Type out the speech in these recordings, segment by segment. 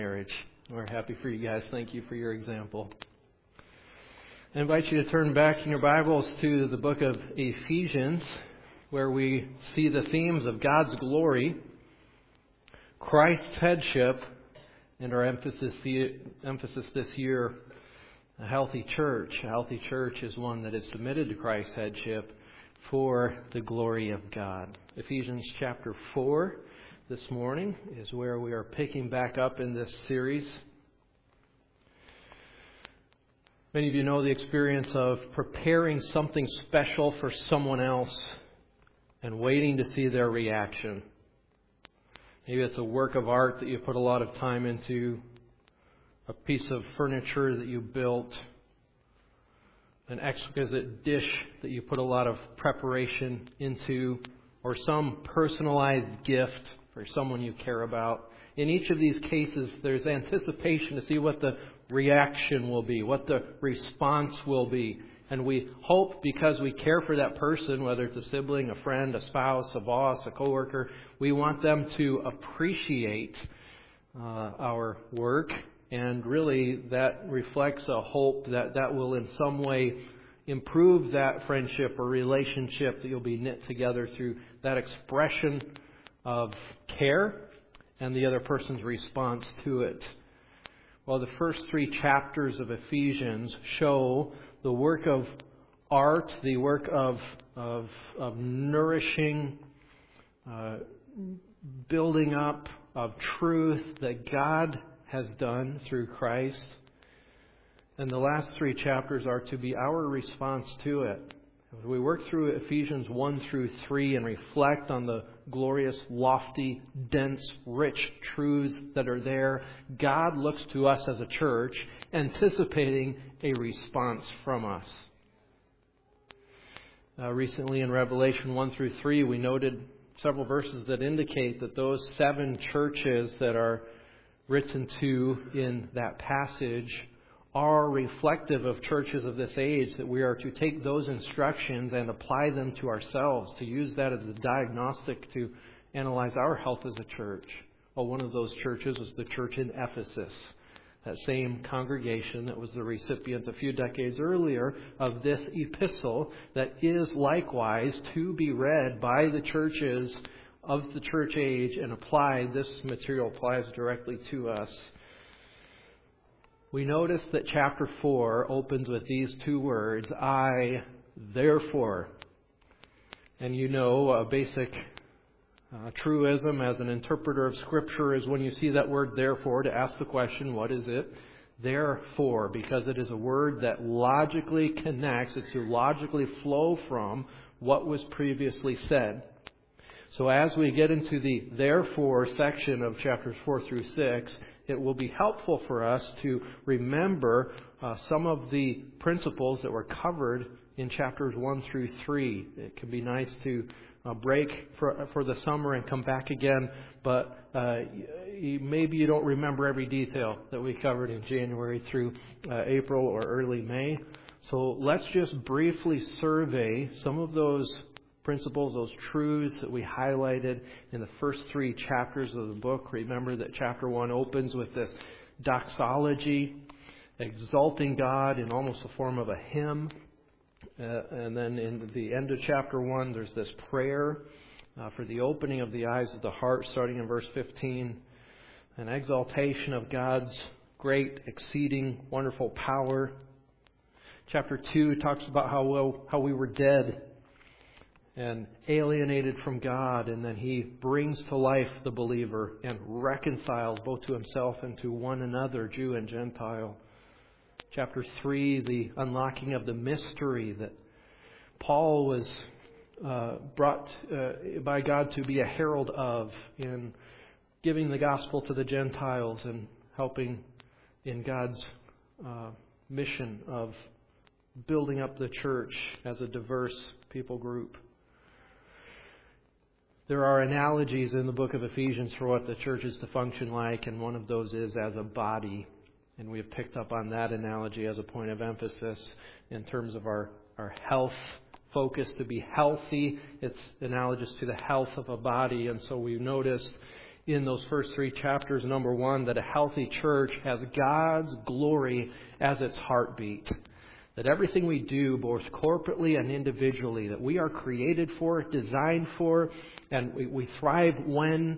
marriage. We're happy for you guys. Thank you for your example. I invite you to turn back in your Bibles to the book of Ephesians, where we see the themes of God's glory, Christ's headship, and our emphasis this year, a healthy church. A healthy church is one that is submitted to Christ's headship for the glory of God. Ephesians chapter 4 this morning is where we are picking back up in this series. Many of you know the experience of preparing something special for someone else and waiting to see their reaction. Maybe it's a work of art that you put a lot of time into, a piece of furniture that you built, an exquisite dish that you put a lot of preparation into, or some personalized gift for someone you care about. In each of these cases, there's anticipation to see what the reaction will be, what the response will be. And we hope, because we care for that person, whether it's a sibling, a friend, a spouse, a boss, a coworker, we want them to appreciate our work. And really, that reflects a hope that that will in some way improve that friendship or relationship, that you'll be knit together through that expression of care and the other person's response to it. Well, the first 3 chapters of Ephesians show the work of art, the work of nourishing, building up of truth that God has done through Christ. And the last 3 chapters are to be our response to it. As we work through Ephesians 1 through 3 and reflect on the glorious, lofty, dense, rich truths that are there, God looks to us as a church anticipating a response from us. Recently in Revelation 1 through 3, we noted several verses that indicate that those 7 churches that are written to in that passage are reflective of churches of this age, that we are to take those instructions and apply them to ourselves, to use that as a diagnostic to analyze our health as a church. Well, one of those churches was the church in Ephesus, that same congregation that was the recipient a few decades earlier of this epistle, that is likewise to be read by the churches of the church age and applied. This material applies directly to us. We notice that chapter 4 opens with these 2 words, I, therefore. And you know, a basic truism as an interpreter of Scripture is when you see that word therefore, to ask the question, what is it? Therefore, because it is a word that logically connects, it's to logically flow from what was previously said. So as we get into the therefore section of chapters 4 through 6, it will be helpful for us to remember some of the principles that were covered in chapters 1 through 3. It can be nice to break for the summer and come back again, but maybe you don't remember every detail that we covered in January through April or early May. So let's just briefly survey some of those principles, those truths that we highlighted in the first 3 chapters of the book. Remember that chapter 1 opens with this doxology, exalting God in almost the form of a hymn. And then in the end of chapter 1, there's this prayer for the opening of the eyes of the heart, starting in verse 15. An exaltation of God's great, exceeding, wonderful power. Chapter 2 talks about how we were dead and alienated from God, and then He brings to life the believer and reconciles both to Himself and to one another, Jew and Gentile. Chapter 3, the unlocking of the mystery that Paul was brought by God to be a herald of, in giving the gospel to the Gentiles and helping in God's mission of building up the church as a diverse people group. There are analogies in the book of Ephesians for what the church is to function like, and one of those is as a body. And we have picked up on that analogy as a point of emphasis in terms of our health focus. To be healthy, it's analogous to the health of a body. And so we've noticed in those first 3 chapters. Number one, that a healthy church has God's glory as its heartbeat. That everything we do, both corporately and individually, that we are created for, designed for, and we thrive when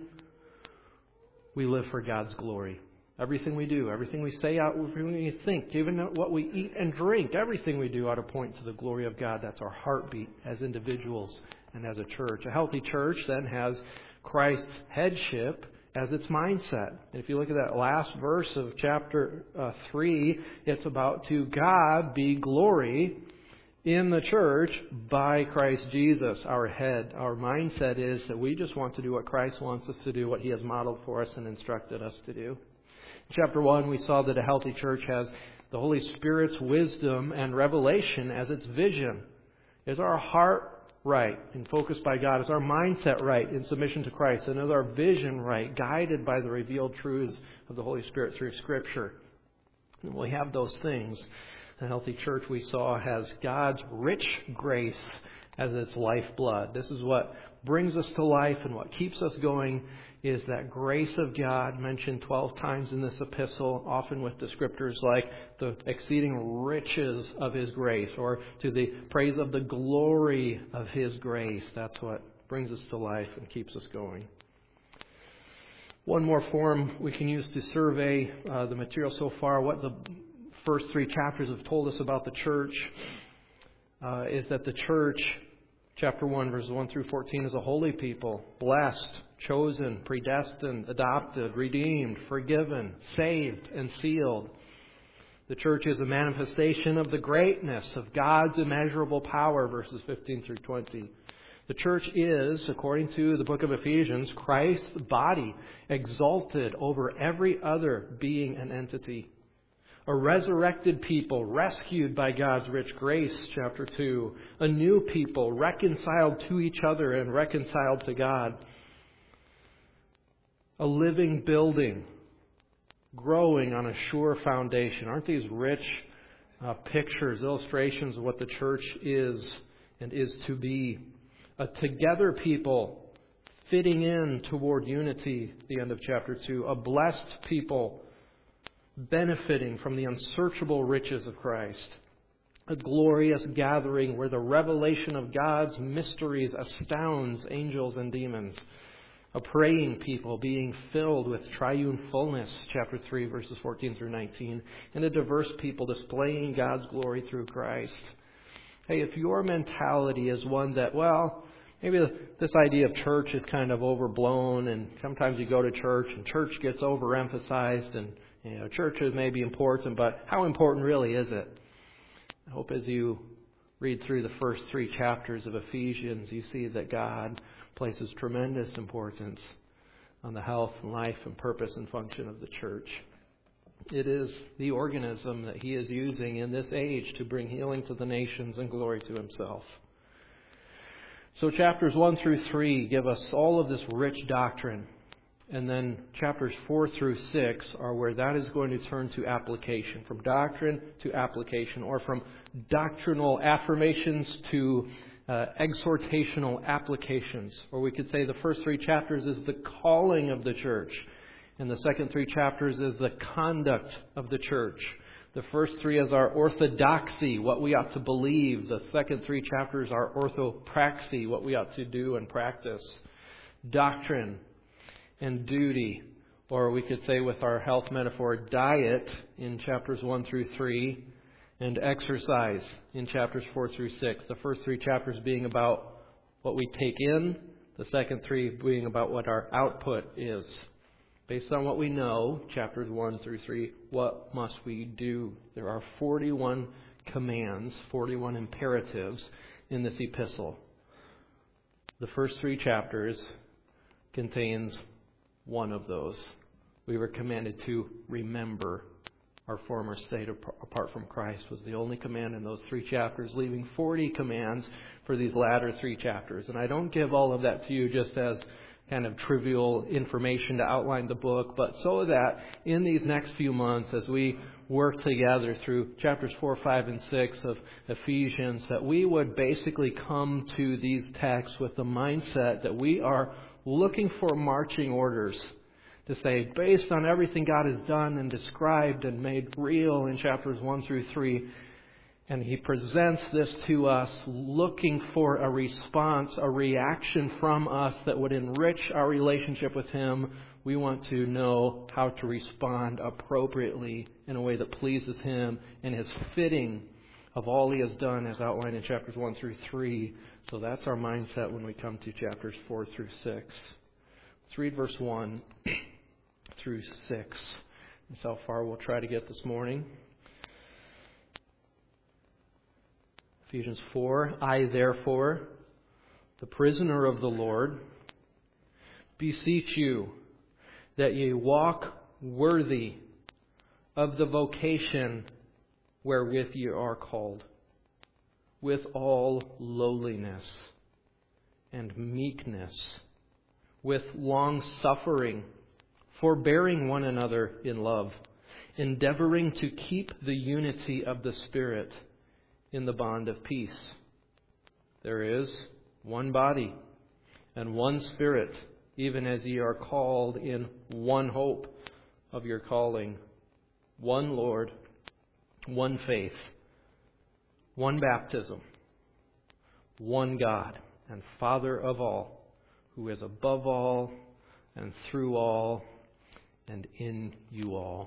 we live for God's glory. Everything we do, everything we say out, everything we think, even what we eat and drink, everything we do ought to point to the glory of God. That's our heartbeat as individuals and as a church. A healthy church then has Christ's headship as its mindset. And if you look at that last verse of chapter 3, it's about to God be glory in the church by Christ Jesus, our head. Our mindset is that we just want to do what Christ wants us to do, what He has modeled for us and instructed us to do. In chapter 1, we saw that a healthy church has the Holy Spirit's wisdom and revelation as its vision. Is our heart right and focused by God? Is our mindset right in submission to Christ? And is our vision right, guided by the revealed truths of the Holy Spirit through Scripture? And when we have those things, a healthy church, we saw, has God's rich grace as its lifeblood. This is what brings us to life, and what keeps us going is that grace of God, mentioned 12 times in this epistle, often with descriptors like the exceeding riches of His grace, or to the praise of the glory of His grace. That's what brings us to life and keeps us going. One more form we can use to survey the material so far, what the first 3 chapters have told us about the church, is that the church, chapter 1, verses 1 through 14, is a holy people, blessed, chosen, predestined, adopted, redeemed, forgiven, saved, and sealed. The church is a manifestation of the greatness of God's immeasurable power, verses 15 through 20. The church is, according to the book of Ephesians, Christ's body, exalted over every other being and entity. A resurrected people, rescued by God's rich grace, chapter 2. A new people, reconciled to each other and reconciled to God. A living building, growing on a sure foundation. Aren't these rich pictures, illustrations of what the church is and is to be? A together people, fitting in toward unity, the end of chapter 2. A blessed people, benefiting from the unsearchable riches of Christ. A glorious gathering where the revelation of God's mysteries astounds angels and demons. A praying people being filled with triune fullness, chapter 3, verses 14 through 19. And a diverse people displaying God's glory through Christ. Hey, if your mentality is one that, well, maybe this idea of church is kind of overblown, and sometimes you go to church and church gets overemphasized, and churches may be important, but how important really is it? I hope as you read through the first 3 chapters of Ephesians, you see that God places tremendous importance on the health and life and purpose and function of the church. It is the organism that He is using in this age to bring healing to the nations and glory to Himself. So chapters 1 through 3 give us all of this rich doctrine. And then chapters 4 through 6 are where that is going to turn to application. From doctrine to application, or from doctrinal affirmations to exhortational applications. Or we could say the first 3 chapters is the calling of the church. And the second 3 chapters is the conduct of the church. The first 3 is our orthodoxy, what we ought to believe. The second 3 chapters are orthopraxy, what we ought to do and practice. Doctrine and duty, or we could say with our health metaphor, diet in chapters 1 through 3, and exercise in chapters 4 through 6. The first 3 chapters being about what we take in, the second 3 being about what our output is. Based on what we know, chapters 1 through 3, what must we do? There are 41 commands, 41 imperatives in this epistle. The first 3 chapters contains one of those. We were commanded to remember our former state apart from Christ was the only command in those 3 chapters, leaving 40 commands for these latter 3 chapters. And I don't give all of that to you just as kind of trivial information to outline the book, but so that in these next few months, as we work together through chapters 4, 5, and 6 of Ephesians, that we would basically come to these texts with the mindset that we are looking for marching orders to say, based on everything God has done and described and made real in chapters 1 through 3, and He presents this to us looking for a response, a reaction from us that would enrich our relationship with Him. We want to know how to respond appropriately in a way that pleases Him and is fitting of all He has done as outlined in chapters 1 through 3. So that's our mindset when we come to chapters 4 through 6. Let's read verse 1 through 6. That's how far we'll try to get this morning. Ephesians 4, I therefore, the prisoner of the Lord, beseech you that ye walk worthy of the vocation wherewith ye are called, with all lowliness and meekness, with long suffering, forbearing one another in love, endeavoring to keep the unity of the Spirit in the bond of peace. There is one body and one Spirit, even as ye are called in one hope of your calling, one Lord, one faith, one baptism, one God and Father of all, who is above all and through all and in you all.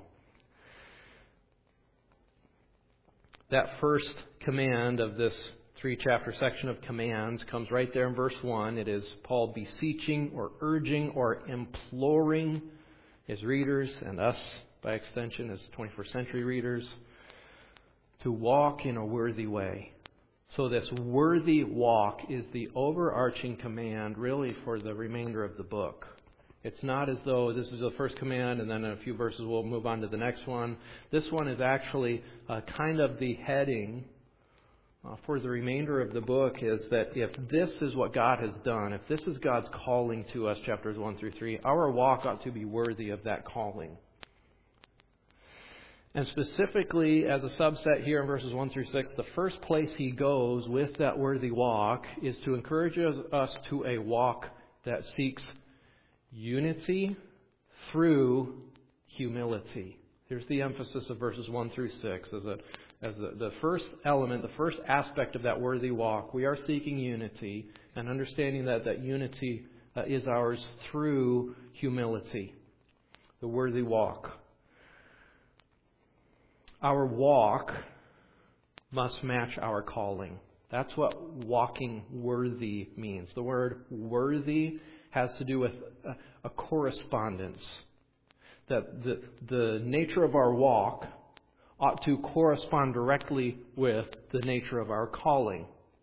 That first command of this 3-chapter section of commands comes right there in verse 1. It is Paul beseeching or urging or imploring his readers and us, by extension, as 21st century readers, to walk in a worthy way. So this worthy walk is the overarching command really for the remainder of the book. It's not as though this is the first command and then in a few verses we'll move on to the next one. This one is actually kind of the heading for the remainder of the book, is that if this is what God has done, if this is God's calling to us, chapters 1 through 3, our walk ought to be worthy of that calling. And specifically, as a subset here in verses 1 through 6, the first place he goes with that worthy walk is to encourage us to a walk that seeks unity through humility. Here's the emphasis of verses 1 through 6 as the first element, the first aspect of that worthy walk. We are seeking unity and understanding that unity is ours through humility. The worthy walk. Our walk must match our calling. That's what walking worthy means. The word worthy has to do with a correspondence. That the nature of our walk ought to correspond directly with the nature of our calling.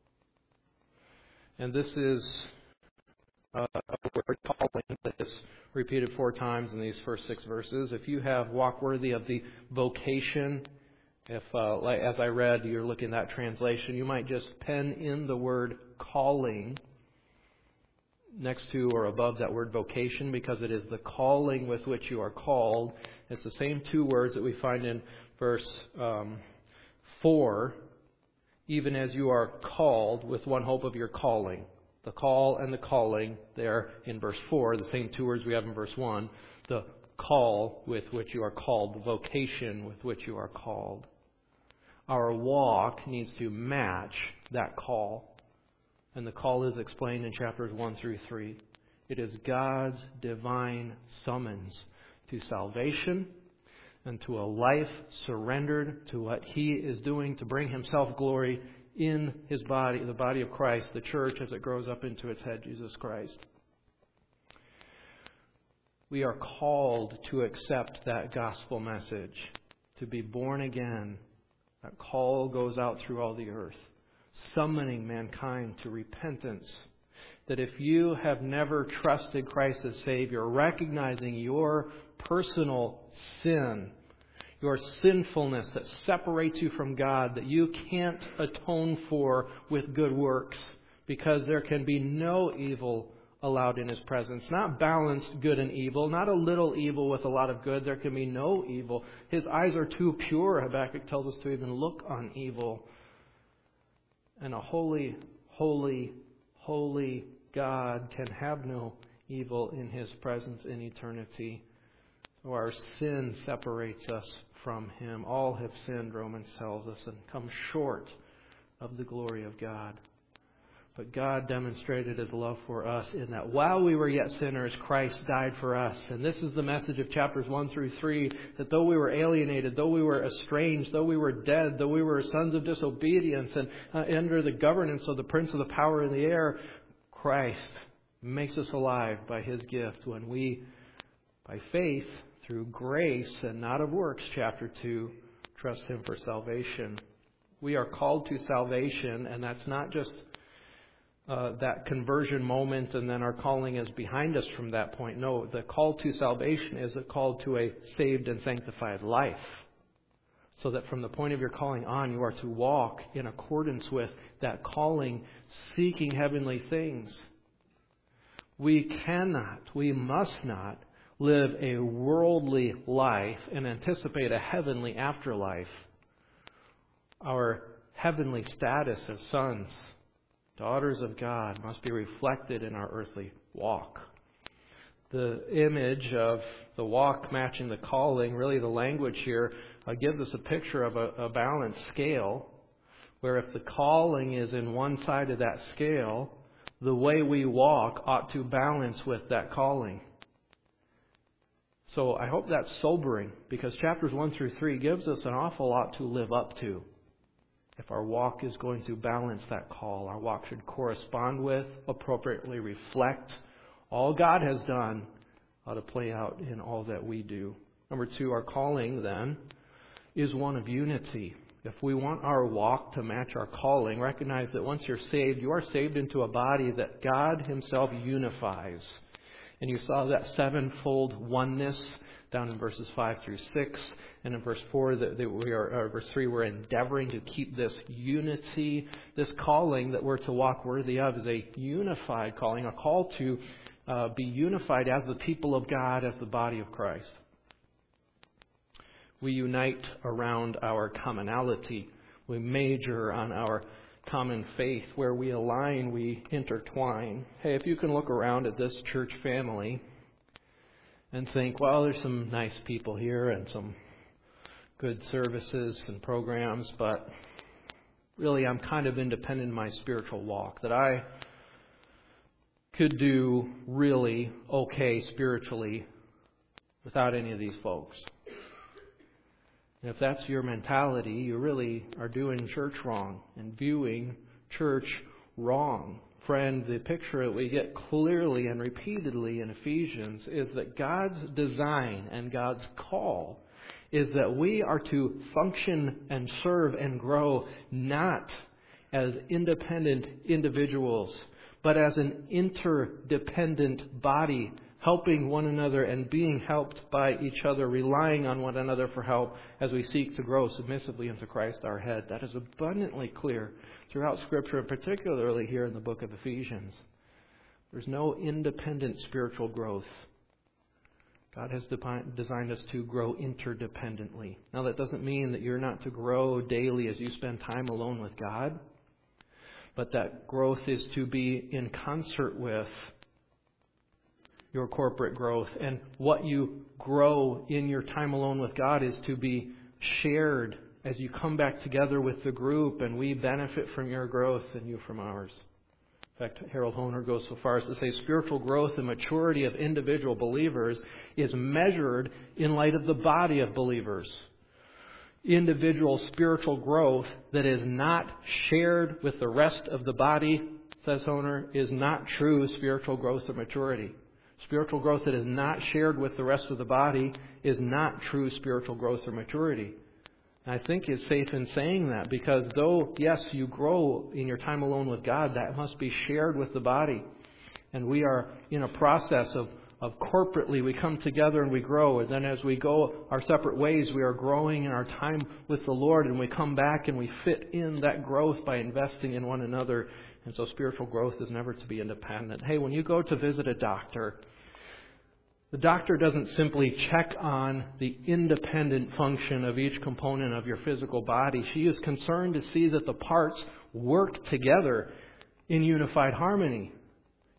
And this is a word, calling, that is repeated 4 times in these first 6 verses. If you have walk worthy of the vocation, if as I read, you're looking at that translation, you might just pen in the word calling next to or above that word vocation, because it is the calling with which you are called. It's the same 2 words that we find in verse 4, even as you are called with one hope of your calling. The call and the calling there in verse 4, the same 2 words we have in verse 1. The call with which you are called, the vocation with which you are called. Our walk needs to match that call. And the call is explained in chapters 1 through 3. It is God's divine summons to salvation and to a life surrendered to what He is doing to bring Himself glory in His body, the body of Christ, the church, as it grows up into its head, Jesus Christ. We are called to accept that gospel message, to be born again. That call goes out through all the earth, summoning mankind to repentance. That if you have never trusted Christ as Savior, recognizing your personal sin, your sinfulness that separates you from God, that you can't atone for with good works, because there can be no evil allowed in His presence. Not balanced good and evil, not a little evil with a lot of good. There can be no evil. His eyes are too pure, Habakkuk tells us, to even look on evil. And a holy, holy, holy God can have no evil in His presence in eternity. So our sin separates us from Him. All have sinned, Romans tells us, and come short of the glory of God. But God demonstrated His love for us in that while we were yet sinners, Christ died for us. And this is the message of chapters 1 through 3, that though we were alienated, though we were estranged, though we were dead, though we were sons of disobedience and under the governance of the prince of the power in the air, Christ makes us alive by His gift when we, by faith, through grace and not of works, chapter 2, trust Him for salvation. We are called to salvation, and that's not just that conversion moment and then our calling is behind us from that point. No, the call to salvation is a call to a saved and sanctified life. So that from the point of your calling on, you are to walk in accordance with that calling, seeking heavenly things. We must not live a worldly life and anticipate a heavenly afterlife. Our heavenly status as sons, daughters of God, must be reflected in our earthly walk. The image of the walk matching the calling, really the language here, gives us a picture of a balanced scale, where if the calling is in one side of that scale, the way we walk ought to balance with that calling. So I hope that's sobering, because chapters 1 through 3 gives us an awful lot to live up to. If our walk is going to balance that call, our walk should correspond with, appropriately reflect all God has done, ought to play out in all that we do. Number 2, our calling then is one of unity. If we want our walk to match our calling, recognize that once you're saved, you are saved into a body that God Himself unifies. And you saw that sevenfold oneness down in verses 5 through 6. And in verse 4, verse 3, we're endeavoring to keep this unity. This calling that we're to walk worthy of is a unified calling, a call to be unified as the people of God, as the body of Christ. We unite around our commonality. We major on our common faith. Where we align, we intertwine. Hey, if you can look around at this church family and think, well, there's some nice people here and some good services and programs, but really I'm kind of independent in my spiritual walk, that I could do really okay spiritually without any of these folks. And if that's your mentality, you really are doing church wrong and viewing church wrong. Friend, the picture that we get clearly and repeatedly in Ephesians is that God's design and God's call is that we are to function and serve and grow not as independent individuals, but as an interdependent body, helping one another and being helped by each other, relying on one another for help as we seek to grow submissively into Christ our head. That is abundantly clear throughout Scripture, and particularly here in the book of Ephesians. There's no independent spiritual growth. God has designed us to grow interdependently. Now, that doesn't mean that you're not to grow daily as you spend time alone with God, but that growth is to be in concert with your corporate growth. And what you grow in your time alone with God is to be shared as you come back together with the group, and we benefit from your growth and you from ours. In fact, Harold Hoehner goes so far as to say spiritual growth and maturity of individual believers is measured in light of the body of believers. Individual spiritual growth that is not shared with the rest of the body, says Hoehner, is not true spiritual growth or maturity. Spiritual growth that is not shared with the rest of the body is not true spiritual growth or maturity. And I think it's safe in saying that, because though, yes, you grow in your time alone with God, that must be shared with the body. And we are in a process of corporately, we come together and we grow. And then as we go our separate ways, we are growing in our time with the Lord, and we come back and we fit in that growth by investing in one another. And so spiritual growth is never to be independent. Hey, when you go to visit a doctor, the doctor doesn't simply check on the independent function of each component of your physical body. She is concerned to see that the parts work together in unified harmony.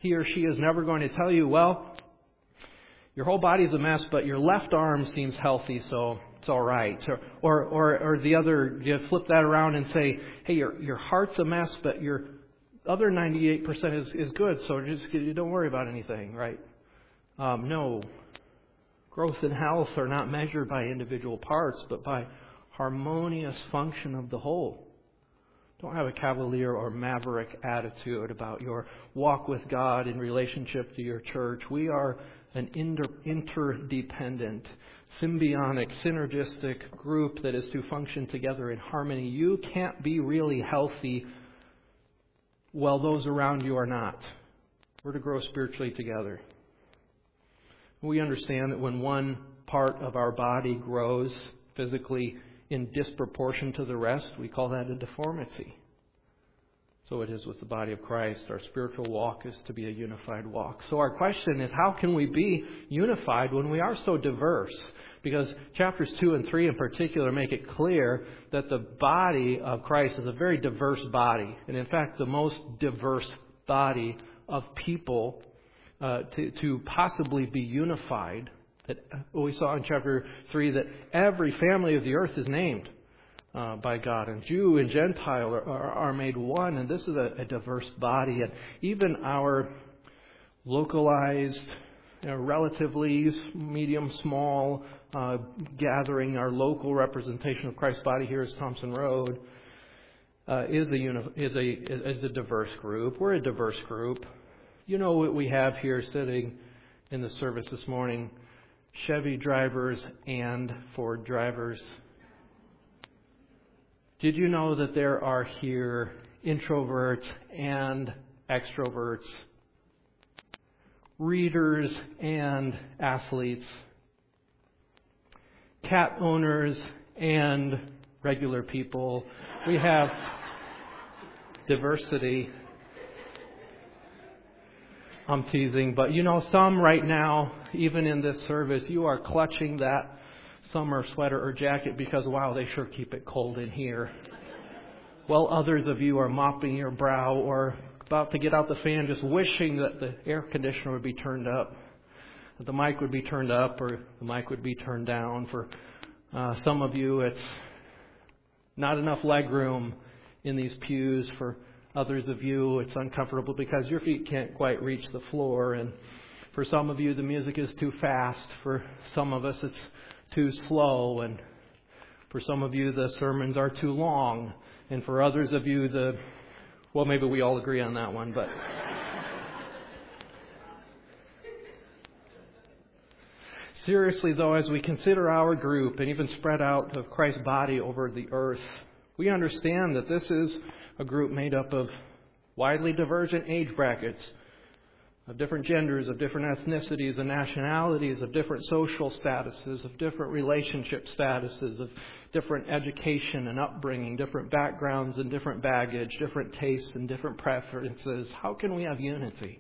he or she is never going to tell you, well, your whole body's a mess, but your left arm seems healthy, so it's all right. Or the other, you flip that around and say, hey, your heart's a mess, but your other 98% is good, so just don't worry about anything, right? No. Growth and health are not measured by individual parts, but by harmonious function of the whole. Don't have a cavalier or maverick attitude about your walk with God in relationship to your church. We are an interdependent, symbiotic, synergistic group that is to function together in harmony. You can't be really healthy while those around you are not. We're to grow spiritually together. We understand that when one part of our body grows physically in disproportion to the rest, we call that a deformity. So it is with the body of Christ. Our spiritual walk is to be a unified walk. So our question is, how can we be unified when we are so diverse? Because chapters 2 and 3 in particular make it clear that the body of Christ is a very diverse body. And in fact, the most diverse body of people to possibly be unified. That we saw in chapter 3 that every family of the earth is named by God, and Jew and Gentile are made one, and this is a diverse body. And even our localized, relatively medium, small gathering, our local representation of Christ's body here is Thompson Road, is a diverse group. We're a diverse group. You know what we have here sitting in the service this morning? Chevy drivers and Ford drivers. Did you know that there are here introverts and extroverts, readers and athletes, cat owners and regular people? We have diversity. I'm teasing, but some right now, even in this service, you are clutching that summer sweater or jacket because, wow, they sure keep it cold in here. While others of you are mopping your brow or about to get out the fan, just wishing that the air conditioner would be turned up, that the mic would be turned up or the mic would be turned down. For some of you, it's not enough leg room in these pews. For others of you, it's uncomfortable because your feet can't quite reach the floor. And for some of you, the music is too fast. For some of us, it's too slow. And for some of you, the sermons are too long. And for others of you, maybe we all agree on that one, but seriously, though, as we consider our group and even spread out of Christ's body over the earth, we understand that this is a group made up of widely divergent age brackets, of different genders, of different ethnicities and nationalities, of different social statuses, of different relationship statuses, of different education and upbringing, different backgrounds and different baggage, different tastes and different preferences. How can we have unity?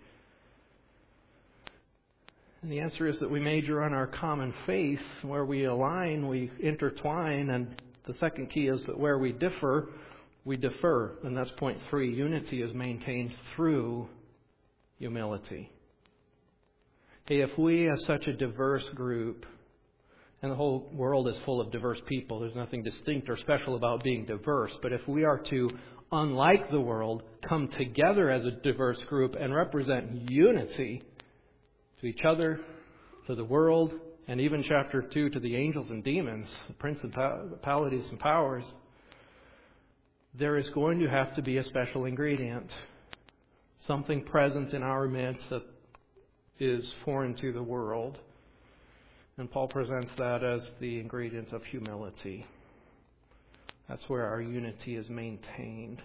And the answer is that we major on our common faith. Where we align, we intertwine. And the second key is that where we differ, we defer. And that's point 3. Unity is maintained through humility. Hey, if we as such a diverse group, and the whole world is full of diverse people, there's nothing distinct or special about being diverse, but if we are to, unlike the world, come together as a diverse group and represent unity to each other, to the world, and even chapter 2 to the angels and demons, the principalities and powers, there is going to have to be a special ingredient. Something present in our midst that is foreign to the world. And Paul presents that as the ingredient of humility. That's where our unity is maintained.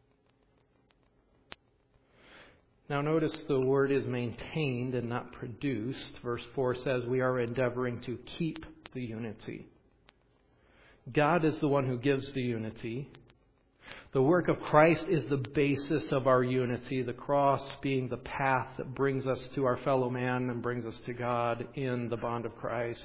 Now notice the word is maintained and not produced. Verse 4 says we are endeavoring to keep the unity. God is the one who gives the unity. The work of Christ is the basis of our unity, the cross being the path that brings us to our fellow man and brings us to God in the bond of Christ.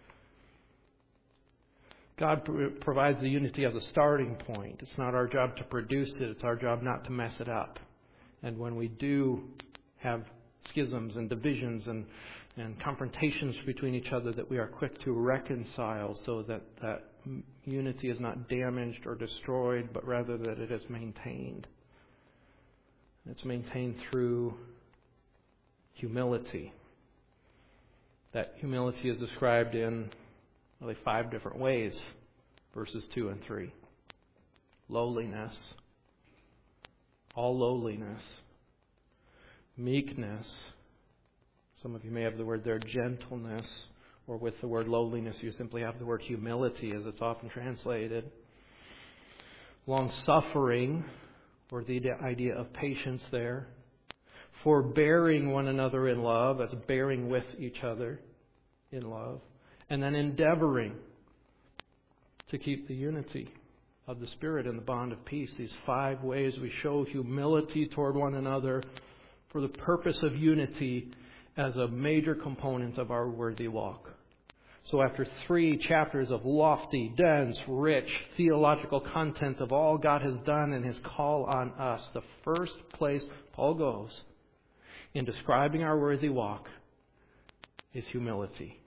God provides the unity as a starting point. It's not our job to produce it. It's our job not to mess it up. And when we do have schisms and divisions and confrontations between each other, that we are quick to reconcile so that unity is not damaged or destroyed, but rather that it is maintained. It's maintained through humility. That humility is described in really 5 different ways, verses 2 and 3. Lowliness, all lowliness, meekness. Some of you may have the word there, gentleness, or with the word lowliness, you simply have the word humility as it's often translated. Long-suffering, or the idea of patience there. Forbearing one another in love, as bearing with each other in love. And then endeavoring to keep the unity of the Spirit in the bond of peace. These 5 ways we show humility toward one another for the purpose of unity as a major component of our worthy walk. So after 3 chapters of lofty, dense, rich theological content of all God has done and His call on us, the first place Paul goes in describing our worthy walk is humility.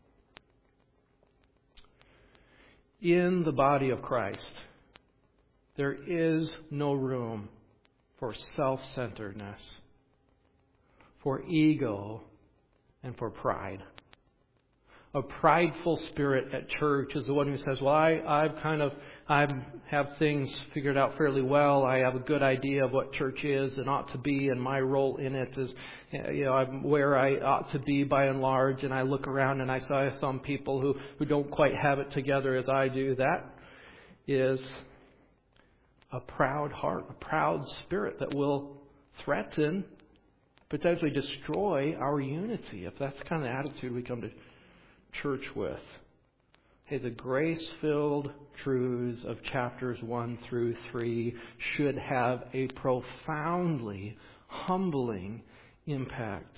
In the body of Christ, there is no room for self-centeredness, for ego, and for pride. A prideful spirit at church is the one who says, well, I have things figured out fairly well. I have a good idea of what church is and ought to be, and my role in it is, I'm where I ought to be by and large. And I look around and I saw some people who don't quite have it together as I do. That is a proud heart, a proud spirit that will threaten, potentially destroy our unity, if that's the kind of attitude we come to church with. Hey, the grace-filled truths of chapters 1 through 3 should have a profoundly humbling impact.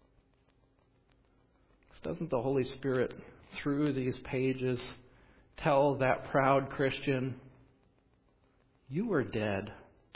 Doesn't the Holy Spirit, through these pages, tell that proud Christian, you were dead.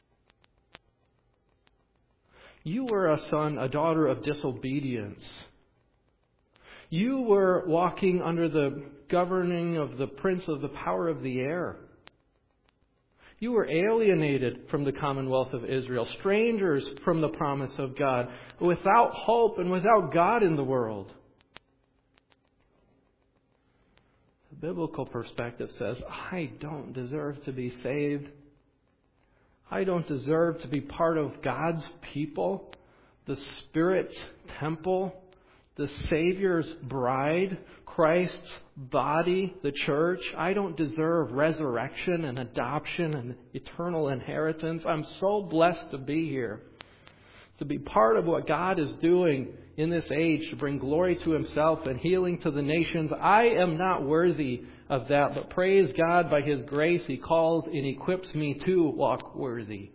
You were a son, a daughter of disobedience. You were walking under the governing of the prince of the power of the air. You were alienated from the commonwealth of Israel, strangers from the promise of God, without hope and without God in the world. The biblical perspective says, I don't deserve to be saved. I don't deserve to be part of God's people, the Spirit's temple, the Savior's bride, Christ's body, the church. I don't deserve resurrection and adoption and eternal inheritance. I'm so blessed to be here, to be part of what God is doing in this age to bring glory to Himself and healing to the nations. I am not worthy of that, but praise God, by His grace He calls and equips me to walk worthy.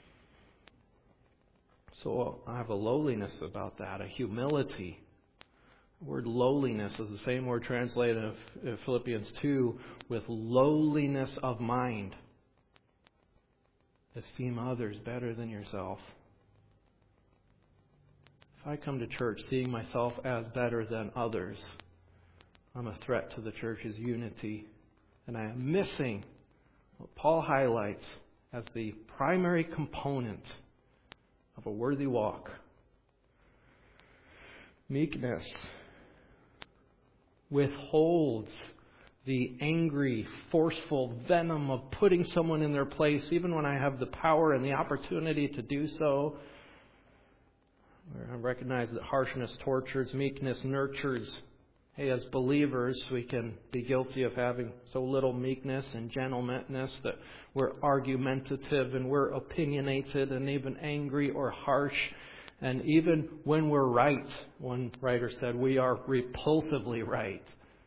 So I have a lowliness about that, a humility. The word lowliness is the same word translated in Philippians 2 with lowliness of mind. Esteem others better than yourself. If I come to church seeing myself as better than others, I'm a threat to the church's unity. And I am missing what Paul highlights as the primary component of a worthy walk. Meekness withholds the angry, forceful venom of putting someone in their place, even when I have the power and the opportunity to do so. I recognize that harshness tortures, meekness nurtures. Hey, as believers, we can be guilty of having so little meekness and gentleness that we're argumentative and we're opinionated and even angry or harsh. And even when we're right, one writer said, we are repulsively right.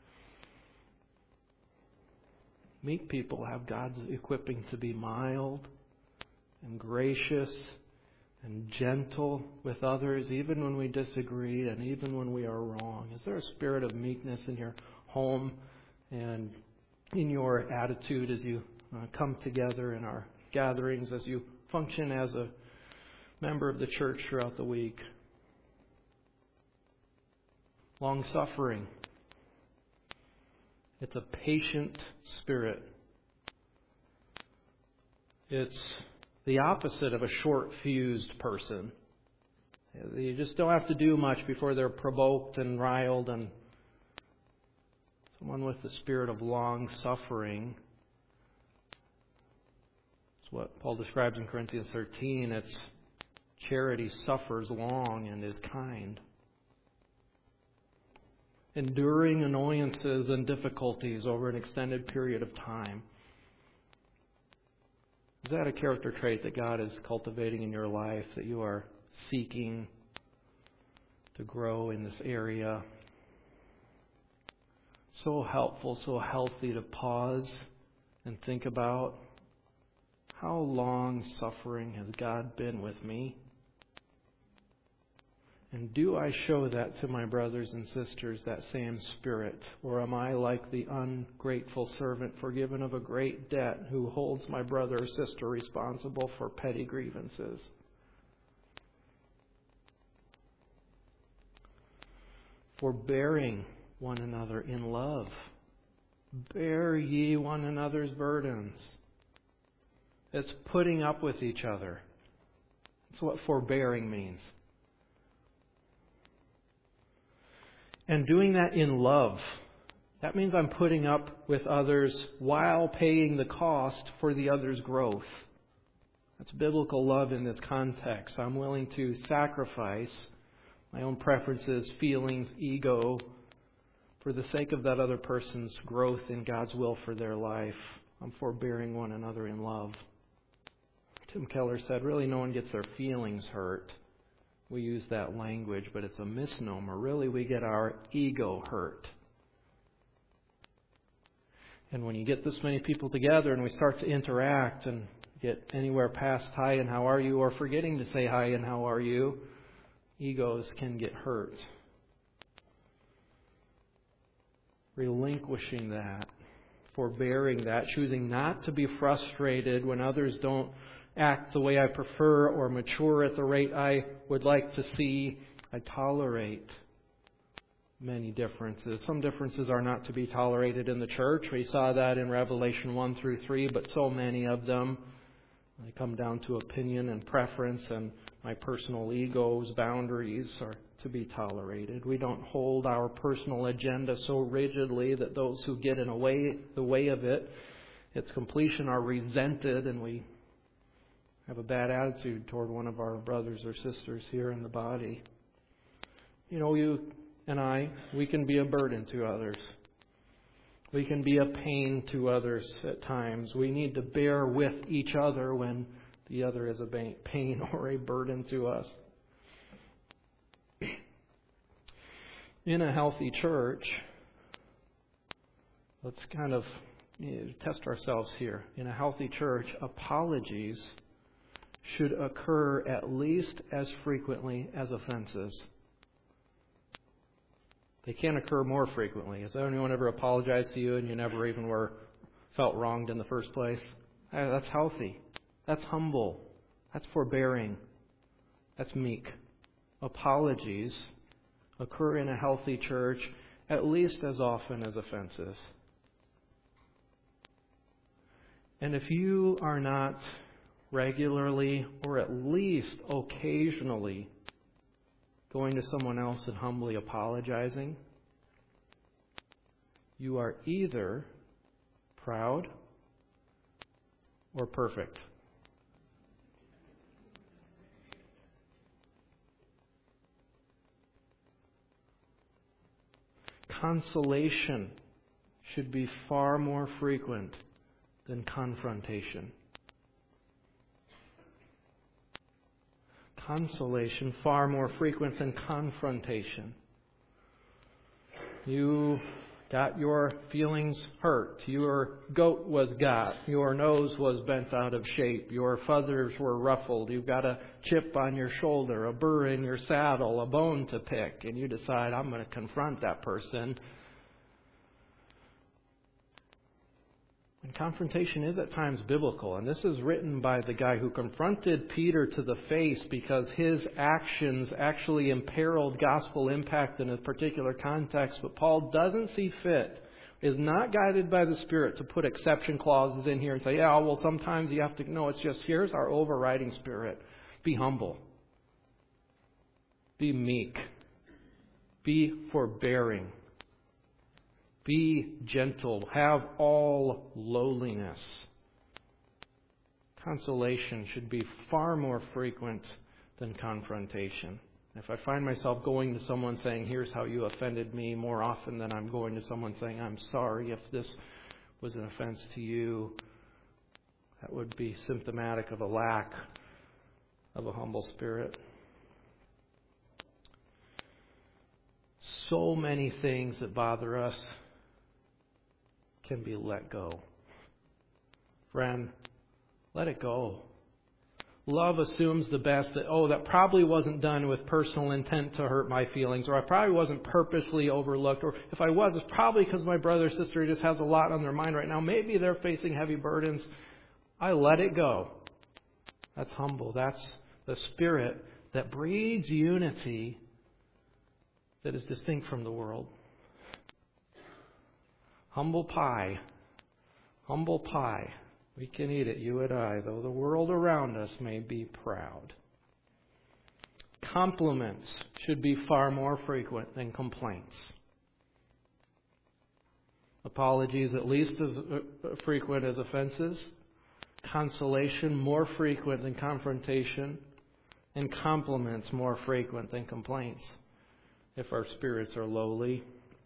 Meek people have God's equipping to be mild and gracious and gentle with others, even when we disagree and even when we are wrong. Is there a spirit of meekness in your home and in your attitude as you come together in our gatherings, as you function as a member of the church throughout the week? long-suffering. It's a patient spirit. It's the opposite of a short-fused person. You just don't have to do much before they're provoked and riled. And someone with the spirit of long-suffering, it's what Paul describes in Corinthians 13. It's charity suffers long and is kind. Enduring annoyances and difficulties over an extended period of time. Is that a character trait that God is cultivating in your life, that you are seeking to grow in this area? So helpful, so healthy to pause and think about, how long suffering has God been with me? And do I show that to my brothers and sisters, that same spirit? Or am I like the ungrateful servant forgiven of a great debt who holds my brother or sister responsible for petty grievances? Forbearing one another in love. Bear ye one another's burdens. It's putting up with each other. That's what forbearing means. And doing that in love. That means I'm putting up with others while paying the cost for the other's growth. That's biblical love in this context. I'm willing to sacrifice my own preferences, feelings, ego, for the sake of that other person's growth in God's will for their life. I'm forbearing one another in love. Tim Keller said, really no one gets their feelings hurt. We use that language, but it's a misnomer. Really, we get our ego hurt. And when you get this many people together and we start to interact and get anywhere past hi and how are you, or forgetting to say hi and how are you, egos can get hurt. Relinquishing that, forbearing that, choosing not to be frustrated when others don't act the way I prefer or mature at the rate I would like to see. I tolerate many differences. Some differences are not to be tolerated in the church. We saw that in Revelation 1 through 3, but so many of them, they come down to opinion and preference, and my personal ego's boundaries are to be tolerated. We don't hold our personal agenda so rigidly that those who get in the way of it, its completion, are resented, and we have a bad attitude toward one of our brothers or sisters here in the body. You know, you and I, we can be a burden to others. We can be a pain to others at times. We need to bear with each other when the other is a pain or a burden to us. In a healthy church, let's kind of test ourselves here. In a healthy church, apologies should occur at least as frequently as offenses. They can occur more frequently. Has anyone ever apologized to you and you never even felt wronged in the first place? That's healthy. That's humble. That's forbearing. That's meek. Apologies occur in a healthy church at least as often as offenses. And if you are not regularly or at least occasionally going to someone else and humbly apologizing, you are either proud or perfect. Consolation should be far more frequent than confrontation. Consolation far more frequent than confrontation. You got your feelings hurt. Your goat was got. Your nose was bent out of shape. Your feathers were ruffled. You've got a chip on your shoulder, a burr in your saddle, a bone to pick. And you decide, I'm going to confront that person. And confrontation is at times biblical. And this is written by the guy who confronted Peter to the face because his actions actually imperiled gospel impact in a particular context. But Paul doesn't see fit, is not guided by the Spirit to put exception clauses in here and say, yeah, well, sometimes you have to. No, it's just here's our overriding spirit. Be humble. Be meek. Be forbearing. Be gentle. Have all lowliness. Consolation should be far more frequent than confrontation. If I find myself going to someone saying, here's how you offended me, more often than I'm going to someone saying, I'm sorry if this was an offense to you, that would be symptomatic of a lack of a humble spirit. So many things that bother us can be let go. Friend, let it go. Love assumes the best that, that probably wasn't done with personal intent to hurt my feelings, or I probably wasn't purposely overlooked, or if I was, it's probably because my brother or sister just has a lot on their mind right now. Maybe they're facing heavy burdens. I let it go. That's humble. That's the spirit that breeds unity that is distinct from the world. Humble pie. Humble pie. We can eat it, you and I, though the world around us may be proud. Compliments should be far more frequent than complaints. Apologies at least as frequent as offenses. Consolation more frequent than confrontation. And compliments more frequent than complaints, if our spirits are lowly.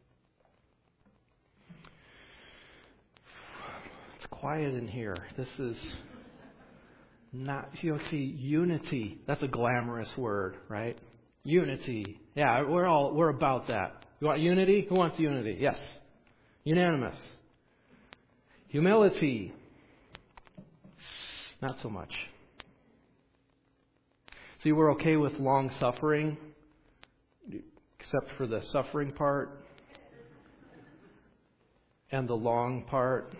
Quiet in here. This is not, see, unity. That's a glamorous word, right? Unity. Yeah, we're about that. You want unity? Who wants unity? Yes. Unanimous. Humility. Not so much. See, we're okay with long suffering, except for the suffering part and the long part.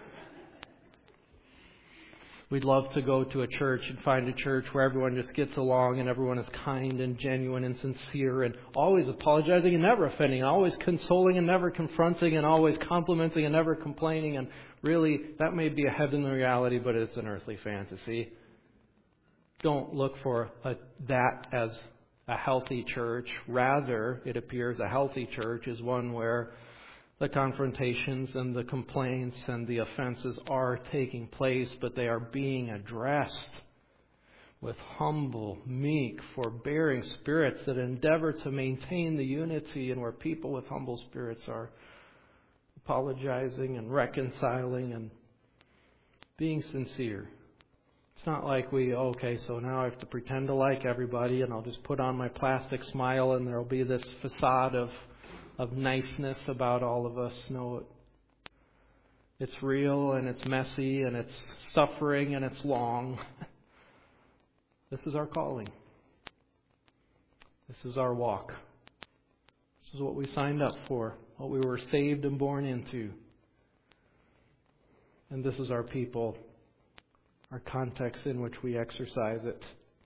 We'd love to go to a church and find a church where everyone just gets along and everyone is kind and genuine and sincere and always apologizing and never offending, always consoling and never confronting and always complimenting and never complaining. And really, that may be a heavenly reality, but it's an earthly fantasy. Don't look for that as a healthy church. Rather, it appears a healthy church is one where the confrontations and the complaints and the offenses are taking place, but they are being addressed with humble, meek, forbearing spirits that endeavor to maintain the unity, and where people with humble spirits are apologizing and reconciling and being sincere. It's not like so now I have to pretend to like everybody and I'll just put on my plastic smile and there'll be this facade of niceness about all of us. No, it's real and it's messy and it's suffering and it's long. This is our calling. This is our walk. This is what we signed up for, what we were saved and born into. And this is our people, our context in which we exercise it.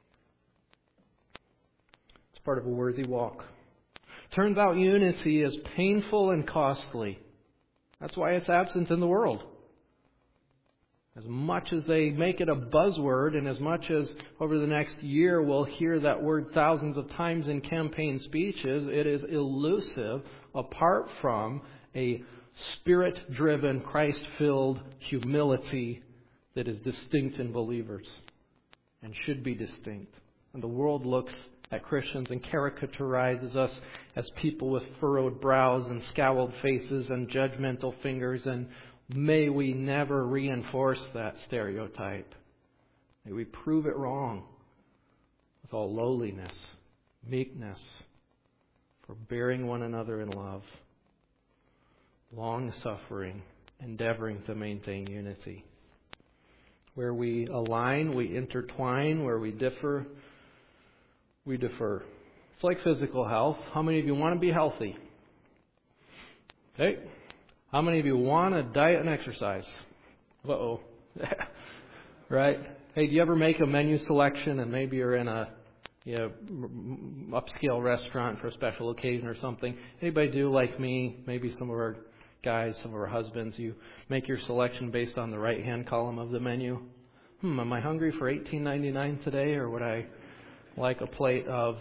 It's part of a worthy walk. Turns out unity is painful and costly. That's why it's absent in the world. As much as they make it a buzzword, and as much as over the next year we'll hear that word thousands of times in campaign speeches, it is elusive apart from a Spirit-driven, Christ-filled humility that is distinct in believers and should be distinct. And the world looks at Christians and caricaturizes us as people with furrowed brows and scowled faces and judgmental fingers, and may we never reinforce that stereotype. May we prove it wrong with all lowliness, meekness, forbearing one another in love, long-suffering, endeavoring to maintain unity. Where we align, we intertwine. Where we differ, we defer. It's like physical health. How many of you want to be healthy? Okay. How many of you want to diet and exercise? Uh-oh. Right? Hey, do you ever make a menu selection and maybe you're in a upscale restaurant for a special occasion or something? Anybody do like me? Maybe some of our guys, some of our husbands, you make your selection based on the right-hand column of the menu. Am I hungry for $18.99 today, or would I like a plate of,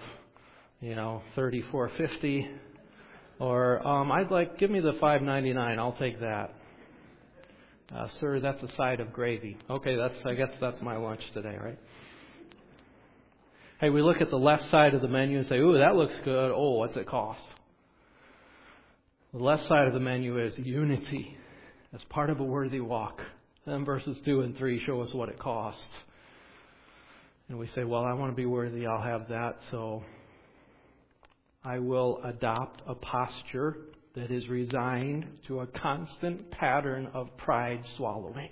$34.50? Or give me the $5.99. I'll take that. Sir, that's a side of gravy. Okay, I guess that's my lunch today, right? Hey, we look at the left side of the menu and say, ooh, that looks good. Oh, what's it cost? The left side of the menu is unity as part of a worthy walk. Then verses 2 and 3 show us what it costs. And we say, well, I want to be worthy. I'll have that. So I will adopt a posture that is resigned to a constant pattern of pride swallowing.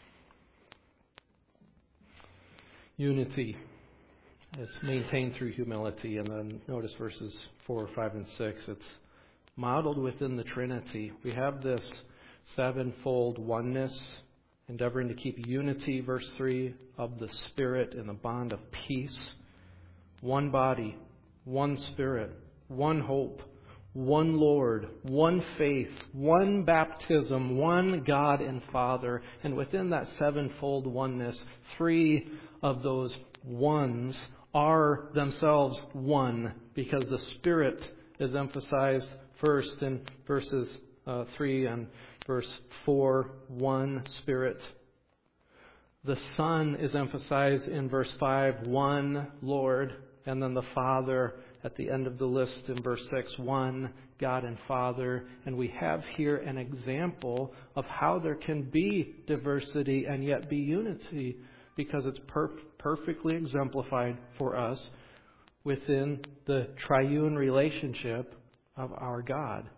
Unity is maintained through humility. And then notice verses 4, 5, and 6. It's modeled within the Trinity. We have this sevenfold oneness, endeavoring to keep unity, verse 3, of the Spirit in the bond of peace. One body, one Spirit, one hope, one Lord, one faith, one baptism, one God and Father. And within that sevenfold oneness, three of those ones are themselves one, because the Spirit is emphasized first in verses 3 and verse 4, one Spirit. The Son is emphasized in verse 5, one Lord. And then the Father at the end of the list in verse 6, one God and Father. And we have here an example of how there can be diversity and yet be unity, because it's perfectly exemplified for us within the triune relationship of our God,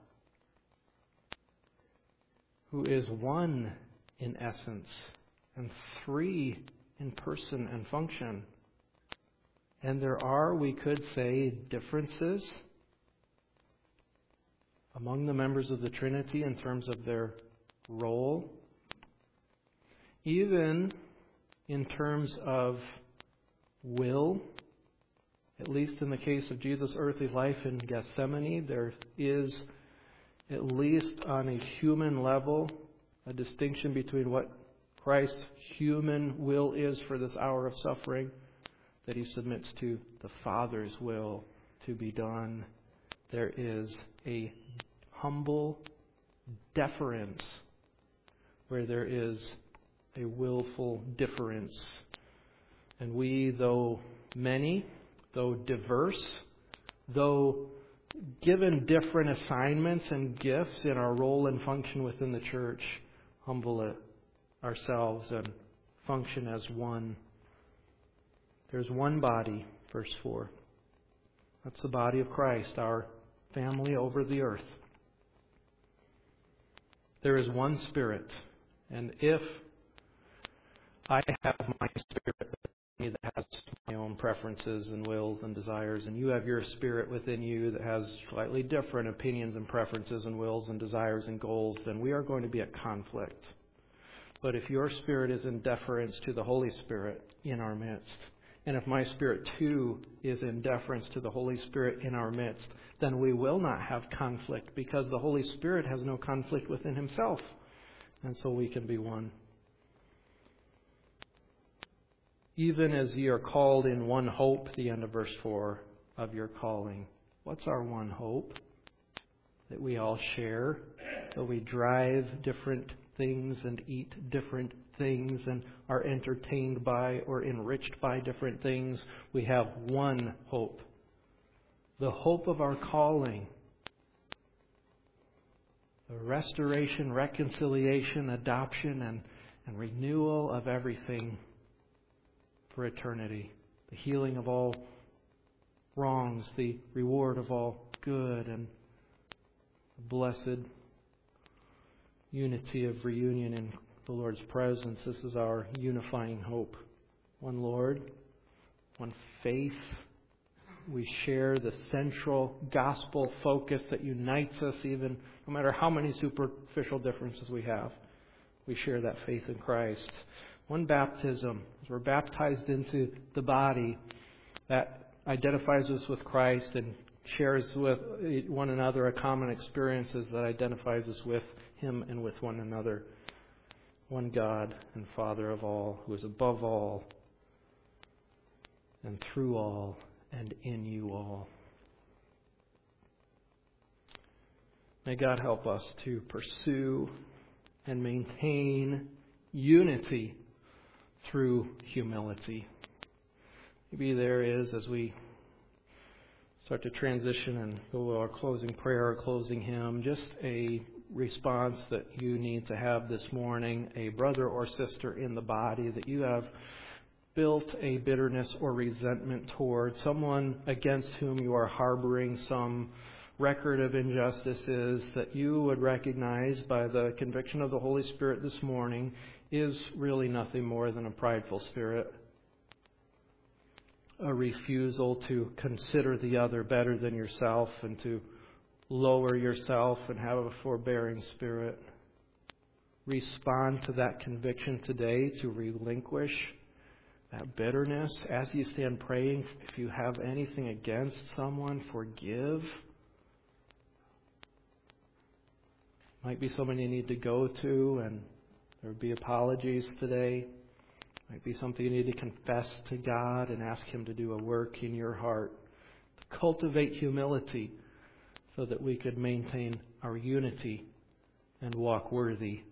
who is one in essence and three in person and function. And there are, we could say, differences among the members of the Trinity in terms of their role, even in terms of will. At least in the case of Jesus' earthly life in Gethsemane, there is, at least on a human level, a distinction between what Christ's human will is for this hour of suffering, that He submits to the Father's will to be done. There is a humble deference where there is a willful difference. And we, though many, though diverse, though given different assignments and gifts in our role and function within the church, humble ourselves and function as one. There's one body, verse 4. That's the body of Christ, our family over the earth. There is one Spirit, and if I have my spirit that has my own preferences and wills and desires, and you have your spirit within you that has slightly different opinions and preferences and wills and desires and goals, then we are going to be at conflict. But if your spirit is in deference to the Holy Spirit in our midst, and if my spirit too is in deference to the Holy Spirit in our midst, then we will not have conflict, because the Holy Spirit has no conflict within Himself. And so we can be one. Even as ye are called in one hope, the end of verse 4 of your calling. What's our one hope? That we all share, that we drive different things and eat different things and are entertained by or enriched by different things. We have one hope. The hope of our calling. The restoration, reconciliation, adoption, and renewal of everything for eternity. The healing of all wrongs, the reward of all good, and blessed unity of reunion in the Lord's presence. This is our unifying hope. One Lord, one faith. We share the central gospel focus that unites us, even no matter how many superficial differences we have. we share that faith in Christ. One baptism, as we're baptized into the body that identifies us with Christ and shares with one another a common experiences that identifies us with Him and with one another. One God and Father of all, who is above all and through all and in you all. May God help us to pursue and maintain unity through humility. Maybe there is, as we start to transition and go to our closing prayer or closing hymn, just a response that you need to have this morning, a brother or sister in the body that you have built a bitterness or resentment toward, someone against whom you are harboring some record of injustices, that you would recognize by the conviction of the Holy Spirit this morning is really nothing more than a prideful spirit. A refusal to consider the other better than yourself and to lower yourself and have a forbearing spirit. Respond to that conviction today to relinquish that bitterness. As you stand praying, if you have anything against someone, forgive. Might be someone you need to go to and there would be apologies today. Might be something you need to confess to God and ask Him to do a work in your heart. To cultivate humility so that we could maintain our unity and walk worthy